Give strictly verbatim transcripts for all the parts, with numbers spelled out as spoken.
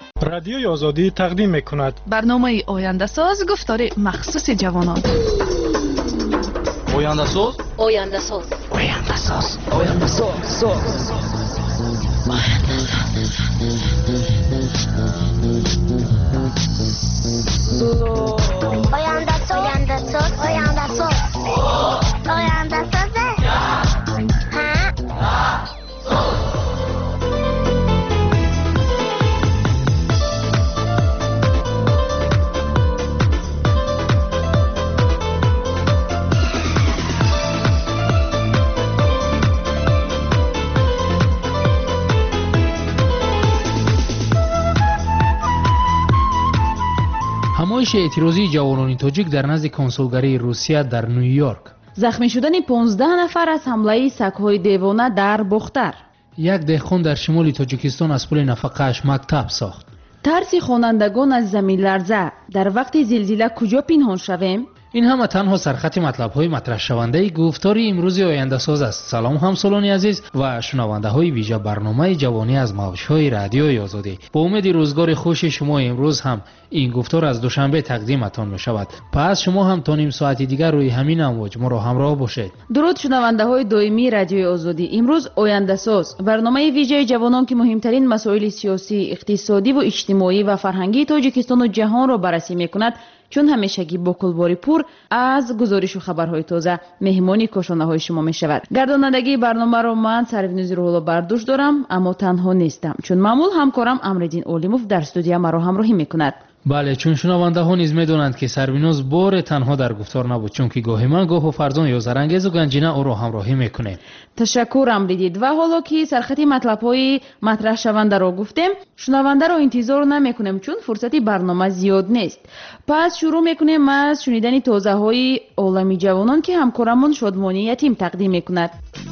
رادیوی آزادی تقدیم می‌کند برنامه آینده ساز گفتار مخصوص جوانان. آینده ساز آینده ساز آینده ساز آینده ساز آینده ساز آینده ساز آینده ساز آینده ساز همایش اعتراضی جوانان تاجیک در نزد کنسولگری روسیه در نیویورک. زخمی شدن پانزده نفر از حمله سگ‌های دیوانه در بختر. یک دهقان در شمال تاجیکستان از پول نفقه‌اش مکتب ساخت. ترس خوانندگان از زمین لرزه. در وقت زلزله کجا پنهان شویم؟ این همه تنها سرخط مطلب‌های مطرح شونده گفتار امروز آینده ساز است. سلام همسالان عزیز و شنونده‌های ویژه برنامه جوانی از موج‌های رادیوی آزادی. با امید روزگار خوش شما امروز هم این گفتار از دوشنبه تقدیمتان می‌شود. پس شما هم تا نیم ساعت دیگر روی همین امواج ما را همراه باشید. درود شنونده‌های دائمی رادیوی آزادی. امروز آینده ساز برنامه ویژه جوانان که مهمترین مسائل سیاسی، اقتصادی و اجتماعی و فرهنگی تاجیکستان و جهان را بررسی می‌کند. چون همیشگی با کلباری پور از گزارش و خبرهای تازه مهمانی کاشانه های شما می شود. گردانندگی برنامه را من سروینوز روح‌الله برداشت دارم، اما تنها نیستم چون معمول همکارم امردین اولیموف در استودیو مرا همراهی میکند. بله، چون شنونده ها نیز میدونند که سروینوز بار تنها در گفتار نبود، چون که گاهی من گاه و فرزان یا زرنگیز و گنجینه او را همراهی میکنه. تشکر امردید. و حالا که سرخط مطلب های مطرح شونده را گفتیم، شنونده را انتظار نمیکنیم چون فرصتی برنامه زیاد نیست. پس شروع میکنیم از شنیدن تازه های عالمی جوانان که همکارمون شادمانی یتیم تقدیم میکند.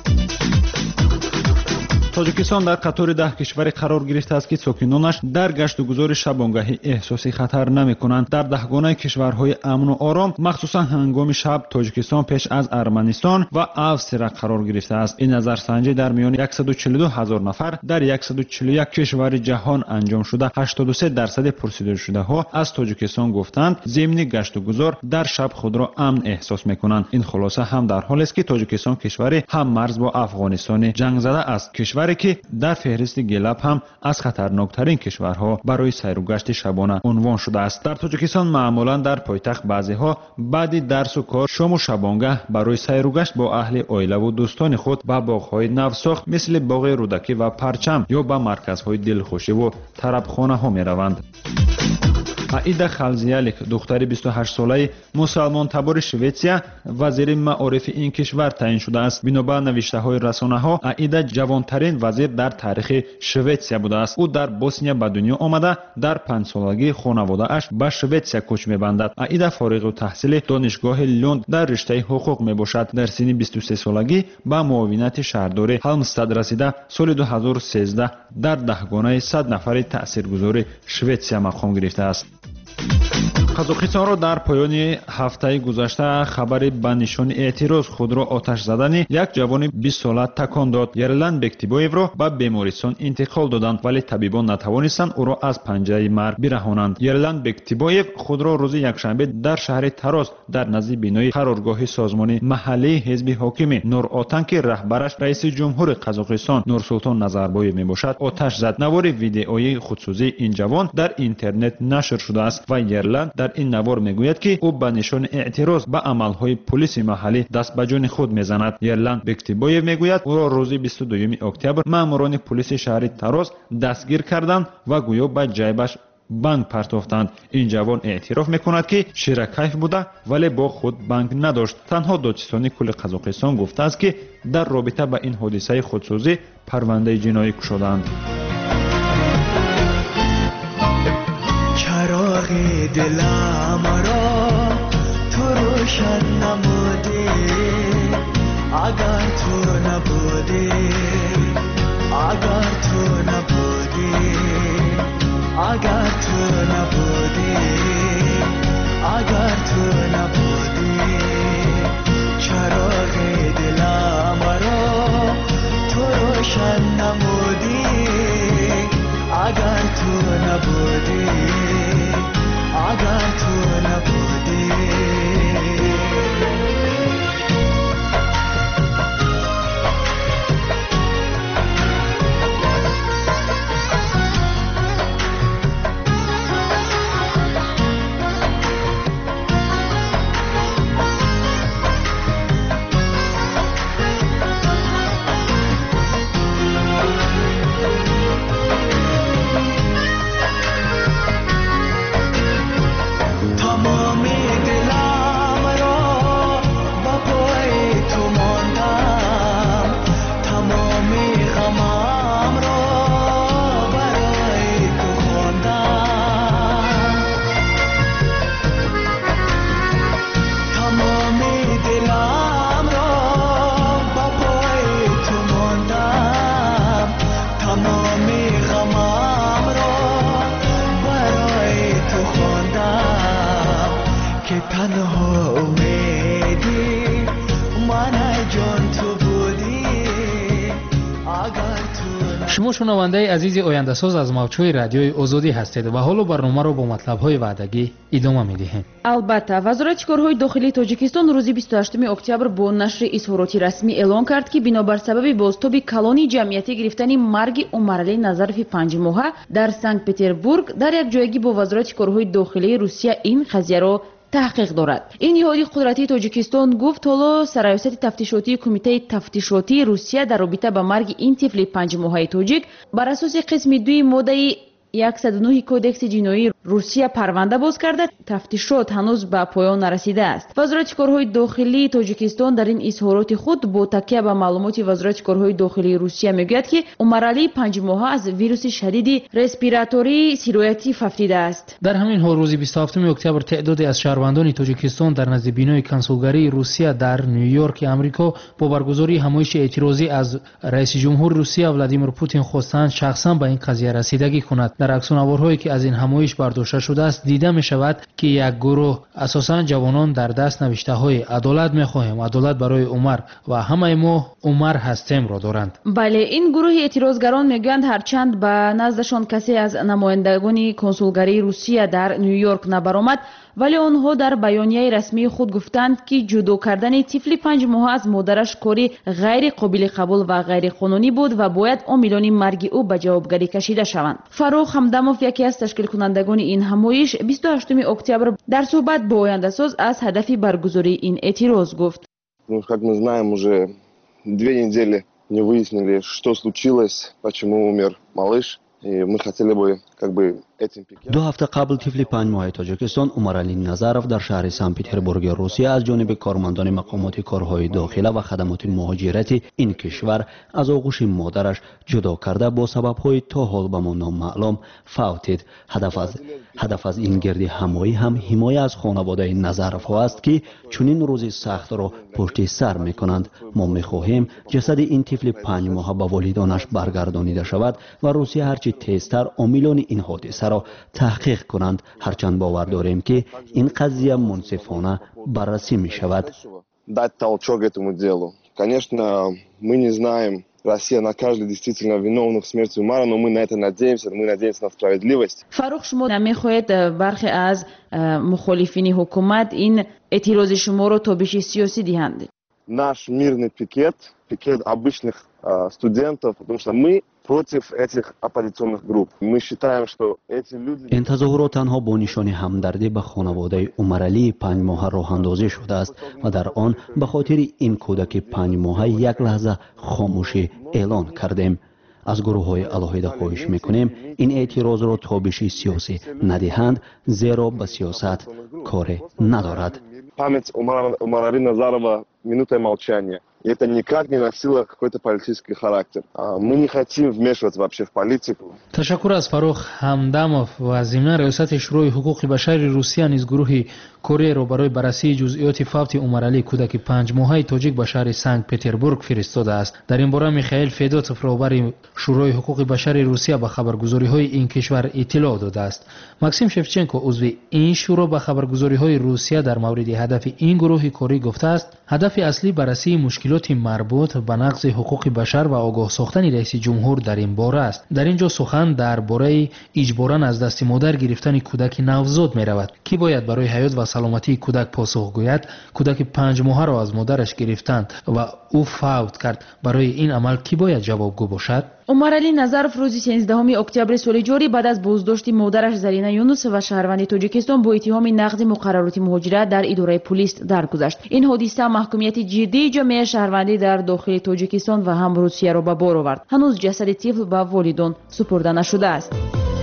تاجیکستان در قطار ده کشوری قرار گرفته است که ساکنانش در گشت و گذار شبانگاهی احساس خطر نمی کنند. در دهگانه کشورهای امن و آرام مخصوصا هنگام شب تاجیکستان پیش از ارمنستان و اوستریا قرار گرفته است. این نظرسنجی در میان صد و چهل و دو هزار نفر در صد و چهل و یک کشور جهان انجام شده. هشتاد و سه درصد پرسیده شده ها از تاجیکستان گفتند ضمن گشت و گذار در شب خود را امن احساس می کنند. این خلاصه هم در حالی است که تاجیکستان کشوری هم مرز با افغانستان جنگ زده است، کشوری که در فهرست گلاب هم از خطرناکترین کشورها برای سیر و گشت شبانه عنوان شده است. در تاجیکستان معمولا در پایتخت بعضی ها بعد درس و کار شام و شبانگاه برای سیر و گشت با اهل عائله و دوستان خود به باغ‌های نوساخت مثل باغ رودکی و پرچم یا به مرکزهای دلخوشی و طربخانه ها می روند. عایده خلزیالیک دختری بیست و هشت ساله مسلمان تبار شویتسیا وزیر معارف این کشور تعیین شده است. بنابر نوشته های رسانه ها عایده جوانترین وزیر در تاریخ شویتسیا بوده است. او در بوسنیا به دنیا آمده در پنج سالگی خانواده اش به شویتسیا کوچ می‌بندد. عایده فارغ التحصیل دانشگاه لوند در رشته حقوق میباشد. در سن بیست و سه سالگی به معاونت شهرداری هالمستاد رسیده. سال دو هزار و سیزده در دهگانه صد نفر تاثیرگذار شویتسیا مقام گرفته است. قزاقستان را در پایان هفته گذشته خبری به نشان اعتراض خود را آتش زدن یک جوان بیست ساله تکان داد. یرلند بکتیبویو را به بیمارستان انتقال دادند ولی طبیبان نتوانستند او را از پنجره مرگ برهانند. یرلند بکتیبویو خود را روز یکشنبه در شهر تراز در نزد بینای قرارگاه سازمان محلی حزب حاکم نوراتن که رهبرش رئیس جمهور قزاقستان نورسولطان نظربایو میباشد آتش زد. نوار ویدئویی خودسوزی این جوان در اینترنت نشر شده است و یرلند در این نوار میگوید که او به نشان اعتراض به عملهای پلیس محلی دست به جان خود میزند. یرلند بکتیبویو میگوید او را روز بیست و دو اکتبر ماموران پلیس شهر تراز دستگیر کردند و گویا به جیبش بانک پرتافتند. این جوان اعتراف میکند که شیرکیف بوده ولی با خود بانک نداشت. تنها دادستانی کل قزاقستان گفته است که در رابطه با این حادثه خودسوزی پرونده جنایی گشودند. چراغ دلم را تو روشن نمودی، اگر تو نبودی، اگر تو نبودی، اگر تو نبودی، اگر تو نبودی، چراغ دلم را تو روشن نمودی، اگر تو نبودی. تنها امیدی من جان تو بودی اگر تو شما شنونده عزیز آینده ساز از موجهای رادیوی آزادی هستید و حالا برنامه رو با مطلب‌های وعدگی ادامه می‌دهیم. البته وزارت کارهای داخلی تاجیکستان روزی بیست و هشتم اکتبر با نشر اظهاراتی رسمی اعلان کرد که بنابر سبب بازتاب کلانی جمعیتی گرفتن مرگ عمرعلی نظرف پنج ماهه در سنت پتربورگ در یک جایگی با وزارت کارهای داخلی روسیه این قضیه را تحقیق دارد. این نهاد قدرتی تاجیکستان گفت حالا سرایست تفتیشاتی کمیته تفتیشاتی روسیه در رابطه با مرگ این طفل پنج ماهه تاجیک بر اساس قسم دو ماده صد و نه کودکس جنایی روسیه پرونده باز کرده. تفتیشات هنوز به پایان نرسیده است. وزارت کارهای داخلی تاجیکستان در این اظهارات خود با تکیه به معلومات وزارت کارهای داخلی روسیه میگوید که عمرعلی پنج ماهه از ویروس شدید رسپیراتوری سیرویتی ففتیده است. در همین حال روز بیست و هفتم اکتبر تعدادی از شهروندان تاجیکستان در نزد بینای کنسولگری روسیه در نیویورک آمریکا با برگزاری همایش اعتراضی از رئیس جمهور روسیه ولادیمیر پوتین خواستند شخصا به این قضیه رسیدگی کند. در عکس‌العمل‌هایی که از این همایش برداشته شده است دیده می شود که یک گروه اساساً جوانان در دست نوشته های عدالت می خواهیم، عدالت برای عمر و همه ما عمر هستیم را دارند. بله، این گروه اعتراضگران میگویند هرچند به نزدشان کسی از نمایندگان کنسولگری روسیه در نیویورک نبرآمد ولی آنها در بیانیه رسمی خود گفتند که جدا کردن طفل پنج ماهه از مادرش کاری غیر قابل قبول و غیر قانونی بود و باید عاملان مرگ او به جوابگری کشیده شوند. فروخ همدموف یکی از تشکیل کنندگان این همایش بیست و هشتم اکتبر در صحبت با آینده ساز از هدف برگزاری این اعتراض گفت: Ну, как мы знаем, уже две недели не выяснили, что случилось, почему умер малыш. دو هفته قبل طفل پنج ماهه تاجیکستان عمرعلی نظرف در شهر سن پتربورگ روسیه از جانب کارمندان مقامات کارهای داخله و خدمات مهاجرتی این کشور از آغوش مادرش جدا کرده با سبب‌های تا حال به ما نامعلوم فوتید. هدف از هدف از این گردی همایی هم حمایت از خانواده نظرف ها است که چنین روزی سخت را پشت سر میکنند. ما میخواهیم جسد این طفل پنج ماهه به والدانش برگردانیده شود و روسیه هرچی تیزتر عاملان این حادثه را تحقیق کنند. هرچند باور داریم که این قضیه منصفانه بررسی می شود. Дать толчок этому делу. Конечно, мы не знаем, Россия накажет действительно виновных в смерти Умара, но мы на это надеемся, мы надеемся на справедливость. فاروق، شما نمیخواهید برخی از مخالفین حکومت این اعتراض شما رو تابش سیاسی دهند؟ Наш мирный пикет, пикет обычных студентов, потому что мы против этих оппозиционных групп. Мы считаем, что эти люди... این تظاهرات تنها با نشان همدردی به خانواده عمرعلی پنج ماهه راه اندازی شده است و در آن به خاطر این کودک پنج ماهه یک لحظه خاموشی اعلان کردیم. از گروه های علاهیده خواهش میکنیم این اعتراض را تابش سیاسی ندهند، زیرا به سیاست کار ندارد. Память Умара Назарова минутой молчания. И это никак не носило какой-то политический характер. Мы не хотим вмешиваться вообще в политику. تشکر از فاروق همدموف و ضمن ریاست شورای حقوق بشر روسیه نیز گروه کره را برای بررسی جزئیات فوت عمرعلی کودک پنج ماهه تاجیک به شهر سنت پتربورگ فرستاده است. در این باره میخائیل فدوتوف رهبر شورای حقوق بشر روسیه به خبرگزاری‌های این کشور اطلاع داده است. ماکسیم شفچنکو عضو این شورا به خبرگزاری‌های روسیه در مورد هدف این گروه کره گفته است: هدف اصلی بررسی مشکلات مربوط به نقض حقوق بشر و آگاه ساختن رئیس جمهور در این باره است. در اینجا سخن درباره اجباراً از دست مادر گرفتن کودک نوزاد می رود. کی باید برای حیات و سلامتی کودک پاسخ گوید؟ کودک پنج ماهه را از مادرش گرفتند و او فوت کرد. برای این عمل کی باید جوابگو باشد؟ عمرعلی نظرف روز سیزدهم اکتبر سال جاری بعد از بازداشت مادرش زرینه یونس و شهروند تاجیکستان با اتهام نقض مقررات مهاجرت در اداره پلیس درگذشت. این حادثه محکومیت جدی جامعه شهروندی در داخل تاجیکستان و هم روسیه را به بار آورد. هنوز جسد طفل به والدان سپرده نشده است.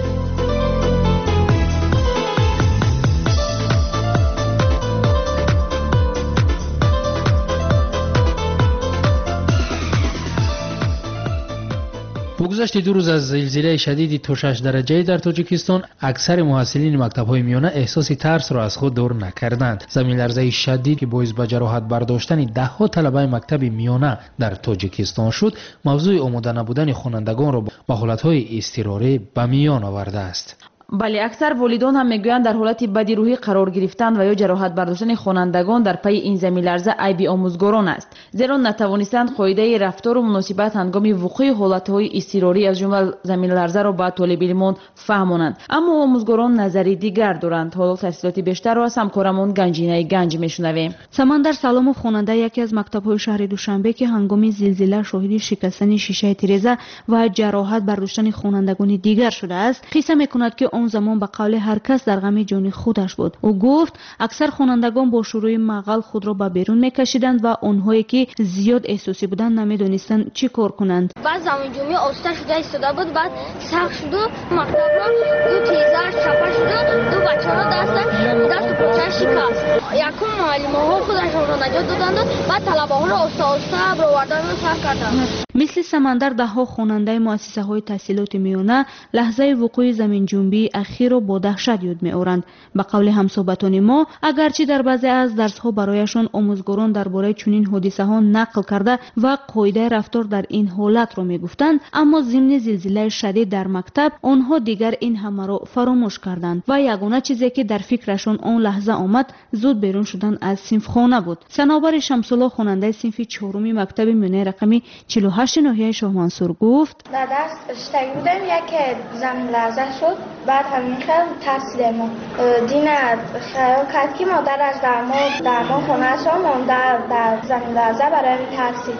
گذشت دو روز از زلزله شدید تا شش درجه در تاجیکستان اکثر محصلین مکتب‌های میانه احساس ترس را از خود دور نکردند. زمین لرزه شدید که باعث به جراحت برداشتن ده ها طلبه مکتب میانه در تاجیکستان شد موضوع آماده نبودن خوانندگان را با حالت‌های اضطراری به میان آورده است. بله، اکثر والدان هم میگویند در حالت بدی روحی قرار گرفتن و یا جراحت برداشتن خوانندگان در پی این زمین لرزه عیب آموزگاران است، زیرا نتوانستند قاعده رفتار و مناسبت هنگام وقوع حالتهای اضطراری از جمله زمین لرزه را به طالب علمان فهمانند. اما آموزگاران نظری دیگر دارند. حالا تفصیلات بیشتر را از همکارمون گنجینه گنج میشنویم. سمندر سلامو خواننده یکی از مکتب‌های شهر دوشنبه که هنگام زلزله شاهد شکستن شیشه تیرزه و جراحت برداشتن خوانندگان دیگر شده است، قصه میکند که آن زمان به قول هر کس در غم جان خودش بود. او گفت اکثر خوانندگان با شروع مقال خود را به بیرون میکشیدند و آنهایی که زیاد احساسی بودند نمیدانستند چی کار کنند. بعد زمین جمعی آسته شده ایستاده بود، بعد سخت شد و مکتب را دو تیزر چپه شد و دو بچه ها دست دست پاچه شکست. یکم معلم ها خودشان را نجات دادند، بعد طلبه ها را آسته آسته برآوردن و صرف کردند. مثل سمندر ده ها خواننده مؤسسه های تحصیلات میانه لحظه وقوع زمین جنبی اخیر را با دهشت یاد میآورند. به قول همصحبتان ما، اگرچه در بعضی از درس ها برایشان آموزگاران درباره چنین حادثه ها نقل کرده و قاعده رفتار در این حالت را میگفتند، اما ضمن زلزله شدید در مکتب آنها دیگر این همه را فراموش کردند و یگانه چیزی که در فکرشان آن لحظه آمد زود بیرون شدن از صنف خانه بود. صنوبر شمس‌الله خواننده صنف چهارم مکتب میانه رقمی چهل و هشت ناحیه شاه منصور گفت: در دست اشتگی بودم یک زمین لرزه شد، بعد همین خیلی ترسیدم. دینا خیال کرد که مادر از درما درما خونه شما مانده در زمین لرزه برای ترسید.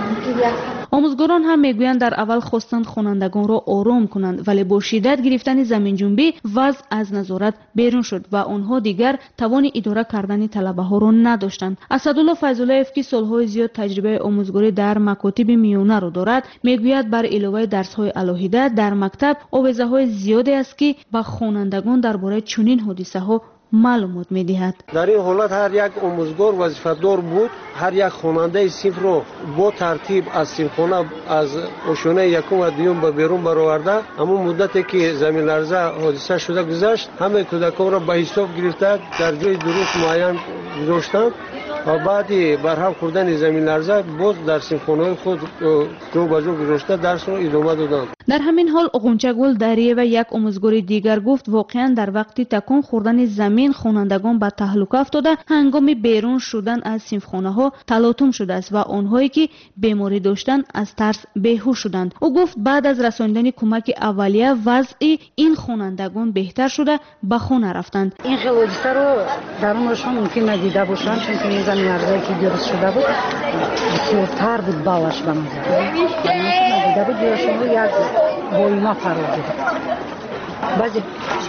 آموزگاران هم میگویند در اول خواستند خوانندگان را آرام کنند، ولی با شدت گرفتن زمین جنبی وضع از نظارت بیرون شد و آنها دیگر توان اداره کردن طلبه ها را نداشتند. اسدالله فیض‌الله‌یف که سالهای زیاد تجربه آموزگاری در مکاتب میانه را دارد، میگوید بر علاوه درس های الهیده در مکتب آویزه های زیادی است که به خوانندگان درباره چنین حادثه ها معلومات میدهد. در این حالت هر یک آموزگار وظیفه‌دار بود هر یک خواننده صنف رو با ترتیب از صنفخانه از آشانه یکم و دوم به بیرون برآورده، اما مدتی که زمین لرزه حادثه شده گذشت، همه کودکان را به حساب گرفته در جای درست معین گذاشتند و بعد برهم خوردن زمین لرزه باز در صنفخانه خود جو به جو گذاشته درس را ادامه دادند. در همین حال غنچه‌گل دریه و یک آموزگار دیگر گفت واقعا در وقت تکان خوردن زمین خوانندگان به تهلکه افتاده، هنگام بیرون شدن از صنفخانه ها تلاطم شده است و آنهایی که بیماری داشتند از ترس بیهوش شدند. او گفت بعد از رساندن کمک اولیه وضع این خوانندگان بهتر شده به خانه رفتند. این خیلی حادثه رو درونشون ممکن ندیده باشند، چون که این زمین لرزه‌ای که درست شده بود بسیارتر بود بالش به نظر ندیده بود. دیگرشون رو یک بایما فرار بود. بعضی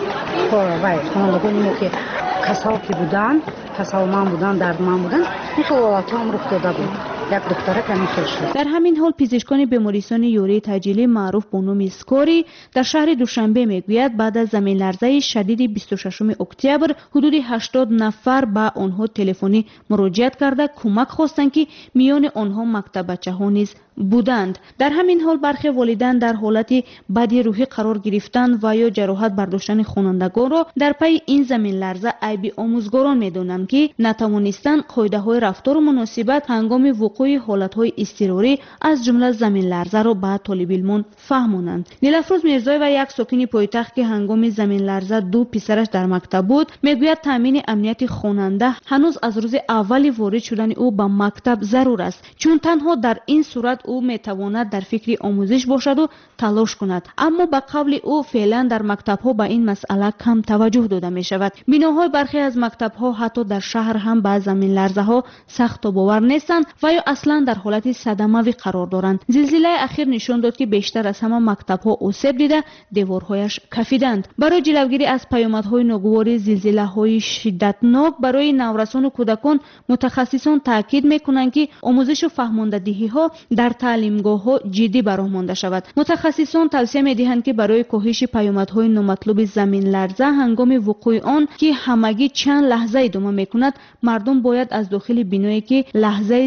خوانندگان ما که کسال که بودن کسالمان بودن دردمند بودن این خلالات هم رخ داده بود. یک دکتره کمی خیل شد. در همین حال پزشکان بیمارستان یوری تجلی معروف به نام اسکاری در شهر دوشنبه میگوید بعد از زمین لرزه شدید بیست و ششم اکتبر حدود هشتاد نفر به آنها تلفنی مراجعت کرده کمک خواستند که میان آنها مکتب بچه‌ها نیز بودند. در همین حال برخی والدین در حالت بدی روحی قرار گرفتن و یا جراحت برداشتن خوانندگان را در پی این زمین لرزه عیب آموزگاران میدانند که نتوانستند قاعده‌های رفتار و مناسبت هنگام وقوع حالت‌های اضطراری از جمله زمین لرزه را به طالب علمان فهمانند. نیلافروز میرزایی و یک ساکن پایتخت که هنگام زمین لرزه دو پسرش در مکتب بود میگوید تامین امنیت خواننده هنوز از روز اول وارد شدن او به مکتب ضرور است، چون تنها در این صورت او میتواند در فکر آموزش باشد و تلاش کند. اما به قول او فعلا در مکتب‌ها به این مسئله کم توجه داده می شود. بناهای برخی از مکتب‌ها حتی در شهر هم به زمین لرزه‌ها سخت باور نیستند و یا اصلا در حالت صدمه‌ای قرار دارند. زلزله اخیر نشان داد که بیشتر از همه مکتب‌ها آسیب دیده، دیوارهایش کفیدند. برای جلوگیری از پیامدهای ناگوار زلزله‌های شدتناک برای نورسان و کودکان متخصصان تاکید می‌کنند که آموزش و فهماندهی‌ها در تعلیمگاه‌ها جدی برآورده شود. متخصصان توصیه می‌دهند که برای کاهش پیامدهای نامطلوب زمین لرزه هنگام وقوع آن که همگی چند لحظه ادامه می‌کند، مردم باید از داخل بینایی که لحظه زلزله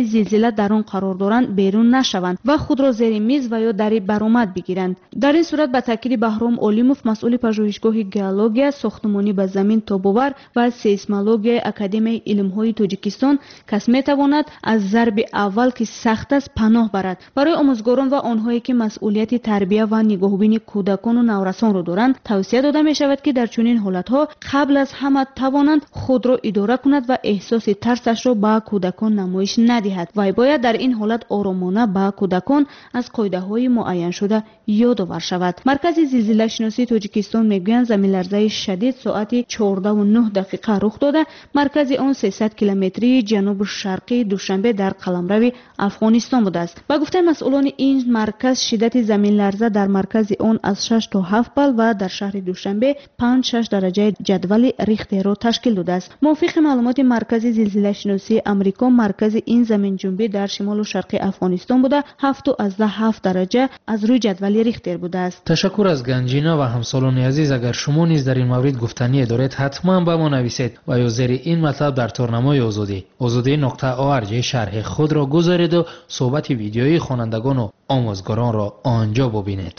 ملت در آن قرار دارند بیرون نشوند و خود را زیر میز و یا در برآمد بگیرند. در این صورت به تاکید بهرام اولیموف مسئول پژوهشگاه گئولوژی ساختمانی به زمین تاب‌آور و سیسمولوژی اکادمی علم‌های تاجیکستان کس می‌تواند از ضرب اول که سخت است پناه برد. برای آموزگاران و آنهایی که مسئولیت تربیت و نگاهبین کودکان و نورسان را دارند توصیه داده می‌شود که در چنین حالت‌ها قبل از همه توانند خود را اداره کند و احساس ترسش را به کودکان نمایش ندهد و باید در این حالت آرامانه به کودکان از قاعده‌های معین شده یادآور شود. مرکز زلزله شناسی تاجیکستان میگویند زمین‌لرزه شدید ساعت چهارده و نه دقیقه رخ داده. مرکز آن سیصد کیلومتری جنوب شرقی دوشنبه در قلمرو افغانستان بوده است. با گفته مسئولان این مرکز شدت زمین‌لرزه در مرکز آن از شش تا هفت بال و در شهر دوشنبه پنج شش درجه جدول ریختر را تشکیل داده است. موافق معلومات مرکز زلزله شناسی آمریکا مرکز این زمین جنبی در شمال و شرق افغانستان بوده هفت و از هفت درجه از روی جدول ریختر بوده است. تشکر از گنجینا و همسالان عزیز. اگر شما نیز در این مورد گفتنی دارید حتما به ما نویسید و یا زیر این مطلب در تورنمای آزادی آزادی نقطه آرج شرح خود را گذارید و صحبت ویدیویی خوانندگان و آموزگاران را آنجا ببینید.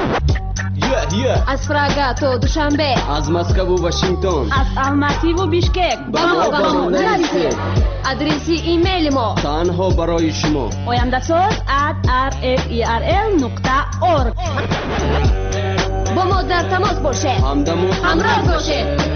از پراگ تا دوشنبه، از مسکو و واشنگتن، از الماتی و بیشکک با ما با ما نویسید. آدرسی ایمیل ما تنها برای شما oyandasaz at r f e r l نقطه org. با ما در تماس باشید، همراه باشید.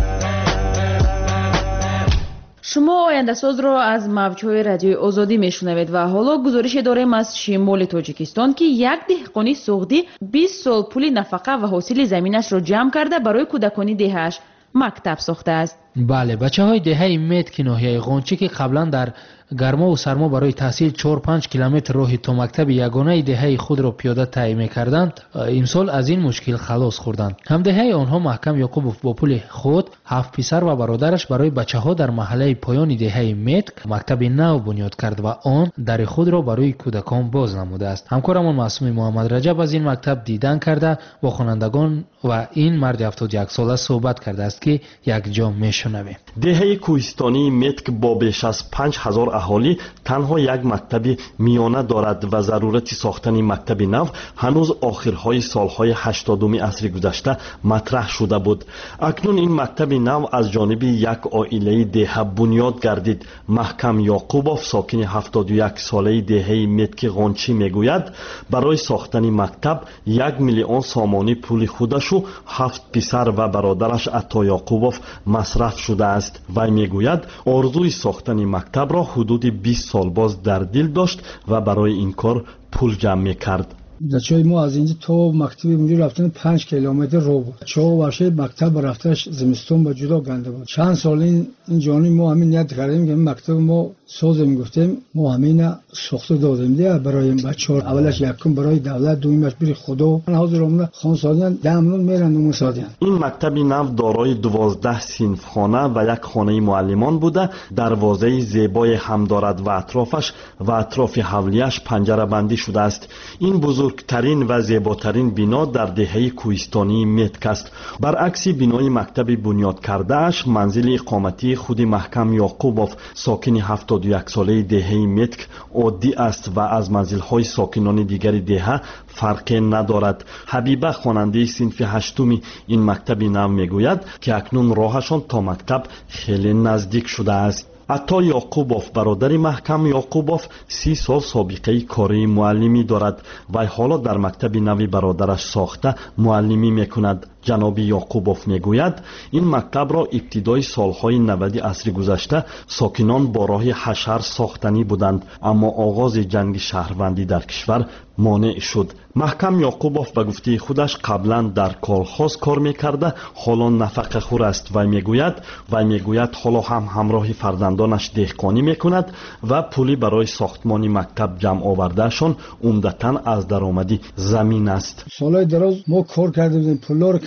شما آینده ساز را از موج‌های رادیوی آزادی میشنوید و حالا گزارش داریم از شمال تاجیکستان که یک دهقانی سعودی بیست سال پول نفقه و حاصل زمینش را جمع کرده برای کودکان دهش مکتب ساخته است. بله، بچه‌های دهه مت که ناحیه غنچه که قبلا در گرما و سرما برای تحصیل چهار پنج کیلومتر راه تا مکتب یگانه دهه خود را پیاده طی می‌کردند، امسال از این مشکل خلاص خوردند. همدهه آنها محکم یعقوبوف با پول خود، هفت پسر و برادرش برای بچه‌ها در محله پایان دهه مت مکتب نو بنیاد کرد و آن در خود را برای کودکان باز نموده است. همکارمان معصوم محمد رجب از این مکتب دیدن کرده با خوانندگان و این مرد هفتاد و یک ساله صحبت کرده است که یک جا میشنویم. دهه کوهستانی متک با بیش از پنج هزار اهالی تنها یک مکتب میانه دارد و ضرورت ساختن مکتب نو هنوز آخرهای سالهای هشتادم عصر گذشته مطرح شده بود. اکنون این مکتب نو از جانب یک عائله دهه بنیاد گردید. محکم یعقوبوف ساکن هفتاد و یک ساله دهه متک غنچی میگوید برای ساختن مکتب یک میلیون سامانی پول خودش و هفت پسر و برادرش عطا یعقوبوف مصرف شده است. و میگوید آرزوی ساختن مکتب را حدود بیست سال باز در دل داشت و برای این کار پول جمع میکرد. بچه‌های ما از اینجا تا مکتب اونجا رفتن پنج کیلومتر راه بود. چهار ورشه مکتب رفتش زمستون با جدا گنده بود. چند سال این این جانی ما همین نیت کردیم که مکتب ما سازم گفتیم ما همین ساخته دادیم دیگه برای بچه‌ها. اولش یکم برای دولت، دومیش برای خدا. حاضرمون خانسالیان دامنون میرن و مسادیان. این مکتب نو دارای دوازده صنف خانه و یک خانه معلمان بوده. دروازه زیبای هم دارد و اطرافش و اطراف حولیش پنجره بندی شده است. این بزرگترین و زیباترین بنا در دهه کوهستانی متک است. برعکس بنای مکتب بنیاد کرده اش منزل اقامتی خود محکم یعقوبوف ساکن هفتاد و یک ساله دهه متک عادی است و از منزل‌های ساکنان دیگر دهه فرقی ندارد. حبیبه خواننده صنف هشتم این مکتب نو میگوید که اکنون راهشان تا مکتب خیلی نزدیک شده است. عطا یعقوبوف برادر محکم یعقوبوف سی سال سابقه کاری معلمی دارد و حالا در مکتب نوی برادرش ساخته معلمی میکند. جناب یعقوبوف میگوید این مکتب را ابتدای سالهای نود عصر گذشته ساکنان با راه حشر ساختنی بودند، اما آغاز جنگ شهروندی در کشور مانع شد. محکم یعقوبوف به گفته خودش قبلا در کالخاز کار میکرده، حالا نفقه خور است و میگوید و میگوید حالا هم همراه فرزندانش دهقانی میکند و پولی برای ساختمان مکتب جمع آوردهشان عمدتاً از درآمدی زمین است. سالهای دراز ما کار کرده بودیم، پولا رو کم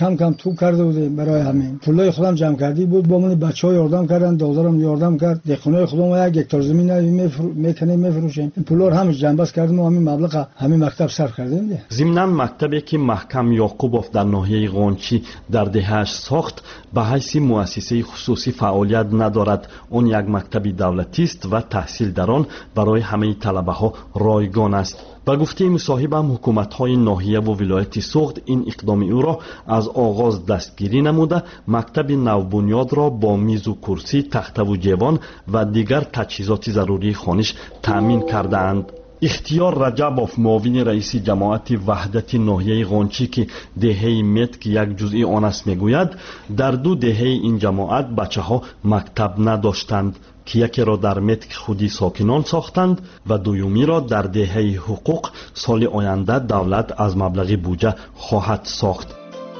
کم کم توپ کرده بودیم برای همین. پولای خودم جمع کردی بود، با من بچه‌ها یاردم کردن، دادارم یاردم کرد. دهخونه خودم یک هکتار زمین میکنیم میفروشیم. پولا رو همه جمع بس کردیم و همین مبلغ همین مکتب صرف کردیم. ضمناً مکتبی که محکم یعقوبوف در ناحیه غونچی در دهه‌اش ساخت به حیث مؤسسه خصوصی فعالیت ندارد. اون یک مکتب دولتی است و تحصیل در آن برای همه طلبه‌ها رایگان است. با گفته مصاحبم حکومت‌های ناحیه و ولایت سوخت این اقدام او را از آغاز دستگیری نموده مکتب نوبنیاد را با میز و کرسی، تخته و جوان و دیگر تجهیزات ضروری خانش تأمین کردند. اختیار رجبوف معاون رئیس جماعت وحدت ناحیه غونچی که دهه متک یک جزئی آن است میگوید در دو دهه این جماعت بچه ها مکتب نداشتند که یکی را در متک خودی ساکنان ساختند و دومی را در دهه حقوق سال آینده دولت از مبلغ بودجه خواهد ساخت.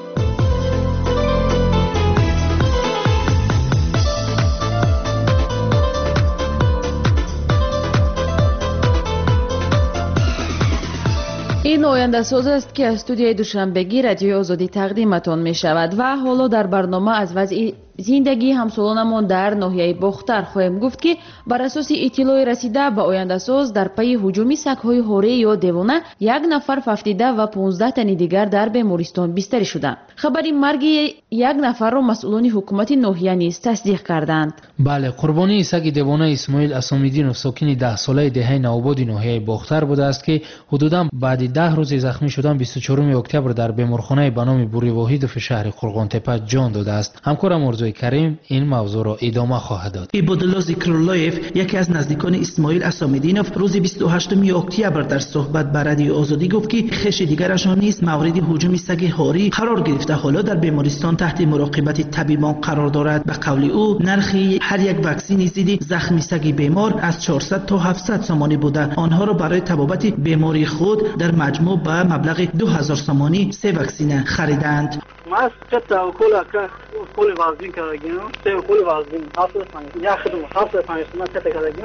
این آینده ساز است که از استودیوی دوشنبگی رادیوی آزادی تقدیمتان می شود و حالا در برنامه از وضع زندگی همسالانمان در ناحیه باختر خواهیم گفت که بر اساس اطلاع رسیده به آینده ساز در پی هجوم سگ‌های هوری یا دیوانه یک نفر ففتیده و پانزده تن دیگر در بیمارستان بستری شدند. خبری مرگ یک نفر را مسئولان حکومت ناحیه نیز تصدیق کردند. بله، قربانی سگ دیوانه اسماعیل اسامیدینوف ساکن ده ساله دهه نوآباد ناحیه باختر بوده است که حدوداً بعد ده روز زخمی شدن بیست و چهارم اکتبر در بیمارخانه به نام بوری واحدوف شهر قرغانتپه جان داده است. همکارم مرزوی کریم این موضوع را ادامه خواهد داد. عبادالله ذکراللهیف یکی از نزدیکان اسماعیل اسامیدینوف روز بیست و هشتم اکتبر در صحبت با رادیو آزادی گفت که خویش دیگرشان نیز مورد هجوم سگ هاری قرار گرفته حالا در بیمارستان تحت مراقبت طبیبان قرار دارد. به قول او نرخ هر یک واکسن ضد زخم سگ بیمار از چهارصد تا هفتصد سامانی بوده. آنها را برای تبابت بیماری خود در مجموع به مبلغ دو هزار سامانی سه واکسن خریدند. ما چطور کل کل واکسن کردیم؟ سه کل واکسن هفت پنج یا خدمت هفت پنج ما چطور کردیم؟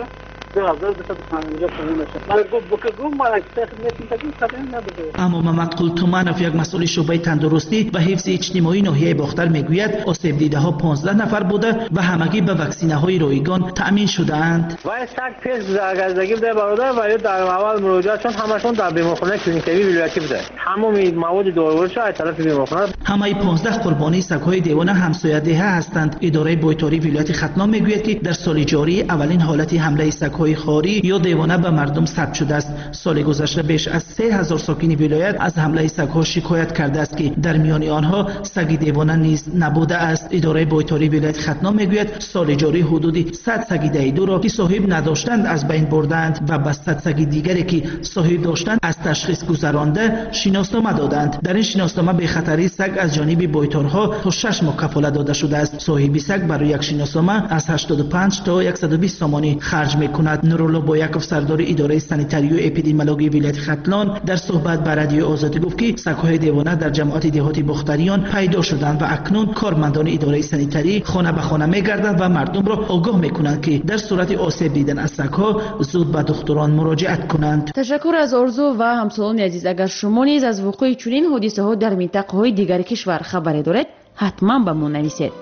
اما محمد قل تومنوف یک مسئول شعبه تندرستی و حفظ اجتماعی ناحیه باختر میگوید آسیب دیده ها پانزده نفر بوده و همگی به واکسینه های رایگان تأمین شده‌اند. و سگ پیش درگذشته بوده برادر و در اول مراجعه چون همشون در بیمارخانه کلینیکی ولایتی بوده. تمام مواد داروش از طرف بیمارخانه. همه پانزده قربانی سگ‌های دیوانه همسایه دهه هستند. اداره بایتاری ولایت ختلان میگوید که در سال جاری اولین حالت حمله سگ خاری یا دیوانه به مردم ثبت شده است. سال گذشته بیش از سه هزار ساکن ولایت از حمله سگ‌ها شکایت کرده است که در میان آنها سگ دیوانه نیز نبوده است. اداره بایتاری ولایت ختلان میگوید سال جاری حدود صد سگ دیدو را که صاحب نداشتند از بین بردند و به صد سگ دیگری که صاحب داشتند از تشخیص گذرانده شناسنامه دادند. در این شناسنامه به خطری سگ از جانب بایتارها تا شش ماه کفالت داده شده است. صاحب سگ برای یک شناسنامه از هشتاد و پنج تا صد و بیست سامانی خرج میکند. نورالله بایکوف سردار اداره سانیتاری و اپیدمیولوژی ولایت ختلان در صحبت با رادیو آزادی گفت که سگ‌های دیوانه در جماعت دهاتی باختریان پیدا شدند و اکنون کارمندان اداره سانیتاری خانه به خانه می‌گردند و مردم را آگاه می‌کنند که در صورت آسیب دیدن از سگ‌ها زود به دکتران مراجعت کنند. تشکر از آرزو و همسالان عزیز. اگر شما نیز از وقوع چنین حادثه‌ها در منطقه‌های دیگر کشور خبری دارید حتما به ما نویسید.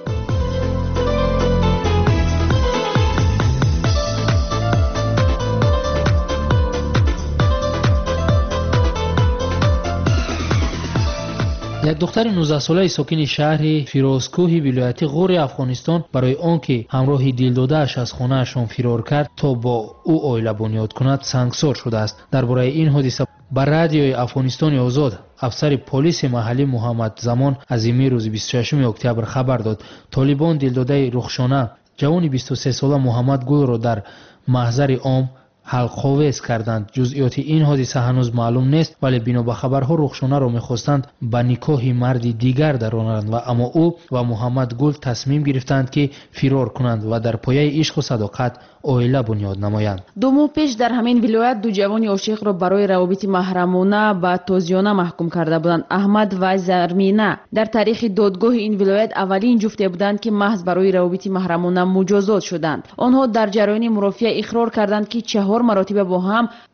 یک دختر نوزده ساله ساکن شهر فیروزکوه ولایت غور افغانستان برای آنکه همراه دلداده‌اش از خانه‌شان فرار کرد تا با او عائله بنیاد کند سنگسار شده است. درباره این حادثه بر رادیوی افغانستان آزاد افسر پلیس محلی محمد زمان از این روز بیست و ششم اکتبر خبر داد طالبان دلداده رخشانه جوان بیست و سه ساله محمد گل را در محضر عام حلق‌آویز کردند. جزئیات این حادثه هنوز معلوم نیست ولی بنا به خبرها رخشانه را می‌خواستند به نکاح مردی دیگر درآورند و اما او و محمد گل تصمیم گرفتند که فرار کنند و در پایه عشق و صداقت عائله بنیاد نمایند. دو ماه پیش در همین ولایت دو جوان عاشق را برای روابط محرمانه به تازیانه محکوم کرده بودند. احمد و زرمینه در تاریخ دادگاه این ولایت اولین جفت بودند که محض برای روابط محرمانه مجازات شدند. آنها در جریان مرافعه اقرار کردند که چهار مراتب با هم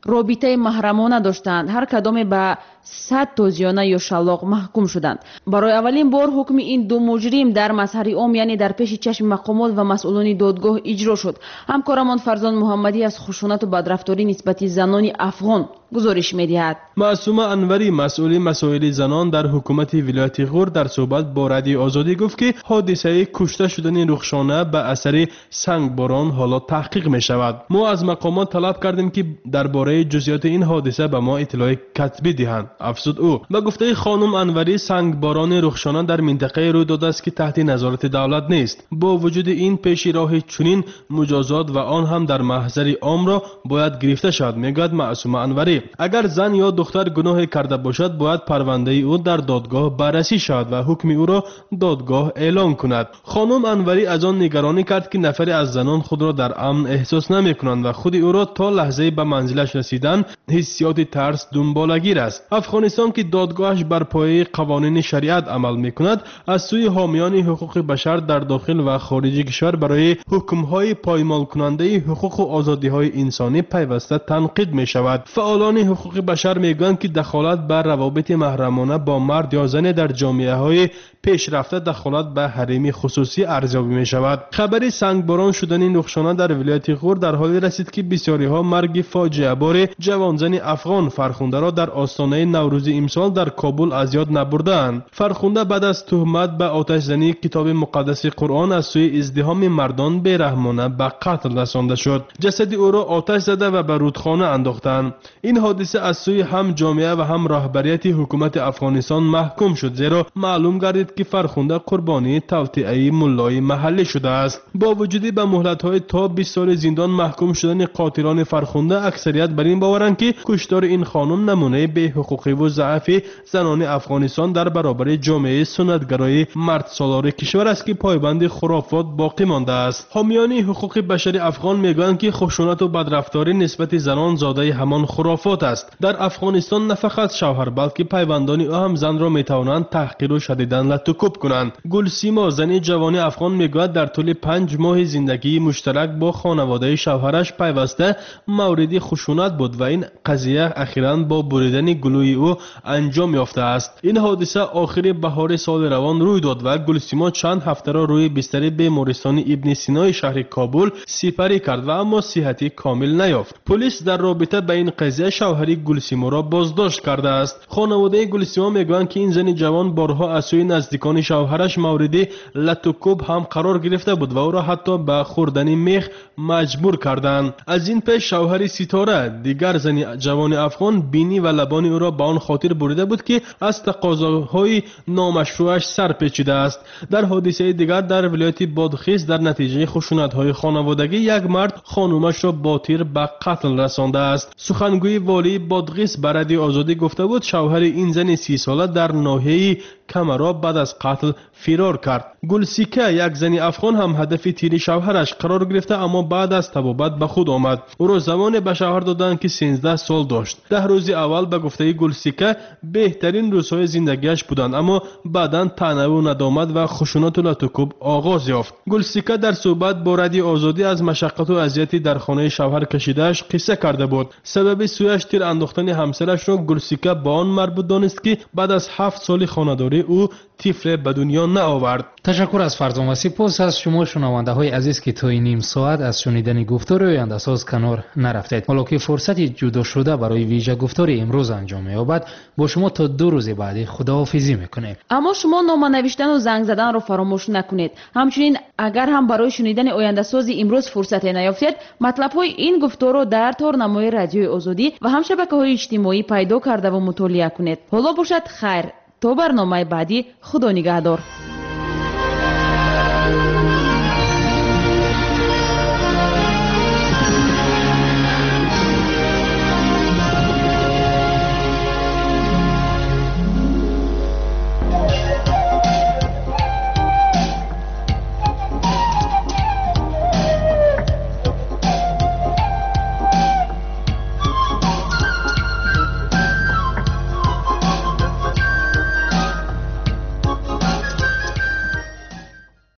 робитаи маҳрамона доштанд. ҳар кадоме ба сад тозиёна ё шаллоқ маҳкум шуданд. барои аввалин бор ҳукми ин ду муҷрим дар мазҳари ом, яъне дар пеши чашми мақомот ва масъулони додгоҳ иҷро шуд. ҳамкорамон Фарзон Муҳаммадӣ аз хушунату бадрафторӣ нисбати занони афғон гузориш медиҳад. маъсума анварӣ, масъули масоили занон дар ҳукумати вилояти ғур, дар суҳбат бо радиои Озодӣ гуфт ки ҳодисаи кушта шудани Рухшона ба асари сангборон ҳоло таҳқиқ мешавад. мо аз мақомот талаб кардем ки дар бораи ҷузъиёти ин ҳодиса ба мо иттилои катбӣ диҳанд, афзуд ӯ. ба гуфтаи хонум Анварӣ, сангборони Рухшона дар минтақае рӯй додааст ки таҳти назорати давлат нест. бо вуҷуди ин пеши роҳи чунин муҷозот ва он ҳам дар маҳзари омро бояд гирифта шавад, мегӯяд маъсума Анварӣ. агар зан ё духтар гуноҳе карда бошад, бояд парвандаи ӯ дар додгоҳ баррасӣ шавад ва ҳукми ӯро додгоҳ эълон кунад. хонум Анварӣ аз он нигаронӣ кард ки нафаре аз занон худро дар амн эҳсос намекунанд ва худи ӯро то лаҳзаи ба манзилаш расидан ҳиссиёти тарс дунболагир аст. афғонистон ки додгоҳаш бар пояи қавонини шариат амал мекунад, аз сӯи ҳомиёни ҳуқуқи башар дар дохил ва хориҷи кишвар барои ҳукмҳои поймолкунандаи ҳуқуқу озодиҳои инсонӣ пайваста танқид мешавад. фаъолони ҳуқуқи башар мегӯянд ки дахолат ба равобити маҳрамона бо мард ё зане дар ҷомеаҳои пешрафта дахолат ба ҳарими хусусӣ арзёбӣ мешавад. хабари сангборон шудани Рухшона дар вилояти ғур дар ҳоле расид ки бисёриҳо марги фоҷиабори ҷавонзани афғон Фархундаро дар остонаи наврӯзи имсол дар Кобул аз ёд набурдаанд. Фархунда баъд аз тӯҳмат ба оташзании китоби муқаддаси Қуръон аз сӯи издиҳоми мардон бераҳмона ба қатл расонда шуд. ҷасади ӯро оташ зада ва ба рудхона андохтанд. ин ҳодиса аз сӯи ҳам ҷомеа ва ҳам раҳбарияти ҳукумати Афғонистон маҳкум шуд, зеро маълум гардид ки Фархунда қурбонии тавтиаи муллои маҳаллӣ шудааст. бо вуҷуди ба муҳлатҳои то бист соли зиндон маҳкум шудани қотилони Фархунда, аксарият бар ин боваранд ки куштори ин хонум намунаи беҳуқуқиву заъфи занони Афғонистон дар баробари ҷомеаи суннатгарои мардсолори кишвар аст ки пойбанди хурофот боқӣ мондааст. ҳомиёни ҳуқуқи башари афғон мегӯянд ки хушунату бадрафторӣ нисбати занон зодаи ҳамон хурофот аст. дар Афғонистон на фақат шавҳар, балки пайвандони ӯ ҳам занро метавонанд таҳқиру шадидан латукуб кунанд. Гулсимо, зани ҷавони афғон, мегӯяд дар тӯли панҷ моҳи зиндагии муштарак бо хонаводаи шавҳараш пайваста мавриди хушунат буд ва ин қазия ахиран бо буридани гулӯи ӯ анҷом ёфтааст. ин ҳодиса охири баҳори соли равон рӯй дод ва Гулсимо чанд ҳафтаро рӯи бистари бемористони Ибни Синои шаҳри Кобул сипарӣ кард ва аммо сиҳати комил наёфт. пулис дар робита ба ин қазия шавҳари Гулсиморо боздошт кардааст. хонаводаи Гулсимо мегӯянд ки ин зани ҷавон борҳо аз сӯи наздикони шавҳараш мавриди латукуб ҳам қарор гирифта буд ва ӯро ҳатто ба хӯрдани мех маҷбур карданд. аз ин пеш шавҳари Ситора, дигар зани ҷавони афғон, бини ва лабони ӯро ба он хотир бурида буд ки аз тақозоҳои номашрӯъаш сар печидааст. дар ҳодисаи дигар дар вилояти Бодхис, дар натиҷаи хушунатҳои хонаводагӣ, як мард хонумашро бо тир ба қатл расондааст. сухангӯи волии Бодғис ба радиои Озодӣ гуфта буд, шавҳари ин зани си сола дар ноҳияи Камаро баъд аз қатл фирор кард. Гулсика, як зани афғон, ҳам ҳадафи тири шавҳараш қарор гирифта, аммо баъд аз табобат ба худ омад. ӯро замоне ба шавҳар доданд ки сенздаҳ сол дошт. даҳ рӯзи аввал ба гуфтаи Гулсика беҳтарин рӯзҳои зиндагиаш буданд, аммо баъдан таънаву надомат ва хушунату латукуб оғоз ёфт. Гулсика дар суҳбат бо радиои Озодӣ аз машаққату азияти дар хонаи шавҳар кашидааш қисса карда буд. сабаби сӯяш тир андохтани ҳамсарашро Гулсика ба он марбут донист ки баъд аз ҳафт соли хонадорӣ ӯ тифле ба дунё наовард. ташаккур аз Фарзон ва сипос аз шумо шунавандаҳои азиз ки то ним соат аз шунидани гуфтори ояндасоз канор нарафтед. ҳоло ки фурсати ҷудошуда барои вижа гуфтори имрӯз анҷом меёбад, бо шумо то ду рӯзи баъдӣ худоҳофизӣ мекунем. аммо шумо нома навиштану занг заданро фаромӯш накунед. ҳамчунин агар ҳам барои шунидани ояндасози имрӯз фурсате наёфтед, матлабҳои ин гуфторро дар торнамои радиои Озодӣ ва ҳам шабакаҳои иҷтимоӣ пайдо кардаву мутолиа кунед. ҳоло бошад хайр. то барномаи баъдӣ, худо нигаҳдор.